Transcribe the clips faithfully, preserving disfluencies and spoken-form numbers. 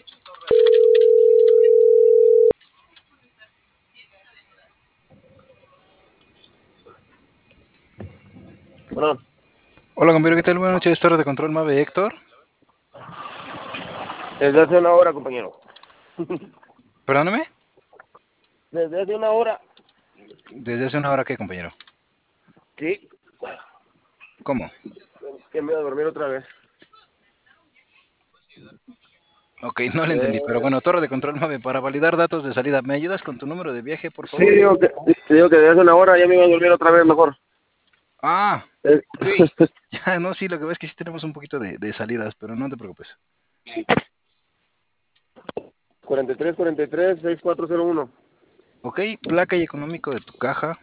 Bueno, Hola, compañero, ¿qué tal? Buenas noches, Torre de Control Mave Héctor. desde hace una hora, compañero. Perdóname. Desde hace una hora. ¿Desde hace una hora qué, compañero? Sí. ¿Cómo? Que me voy a dormir otra vez. Ok, no le entendí, Eh, pero bueno, Torre de Control Mave, para validar datos de salida, ¿me ayudas con tu número de viaje, por sí, favor? digo que, te digo que desde hace una hora ya me iba a dormir otra vez mejor. Ah, Eh, ok. Ya, no, sí, lo que ves es que sí tenemos un poquito de, de salidas, pero no te preocupes. cuarenta y tres, cuarenta y tres, sesenta y cuatro cero uno. Ok, placa y económico de tu caja.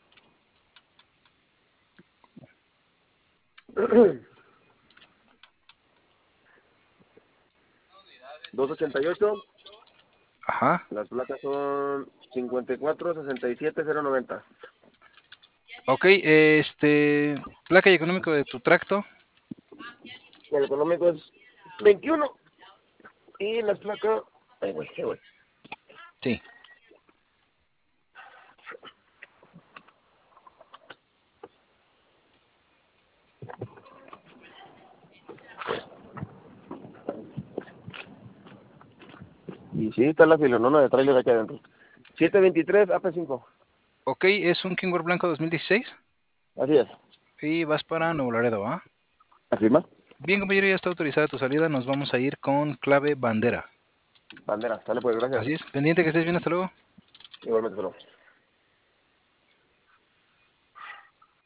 doscientos ochenta y ocho. Ajá. Las placas son cincuenta y cuatro, sesenta y siete, cero noventa. Ok, este, placa y económico de tu tracto. El económico es veintiuno. Y las placas... Ay, güey, qué güey. Sí. Y sí, está la filonona de trailer aquí adentro. setecientos veintitrés A P cinco. Ok, es un Kingworth blanco dos mil dieciséis. Así es. Y vas para Nuevo Laredo, ¿ah? ¿Afirma? Bien, compañero, ya está autorizada tu salida. Nos vamos a ir con clave bandera. Bandera. Sale pues, gracias. Así es. Pendiente, que estés bien. Hasta luego. Igualmente, solo.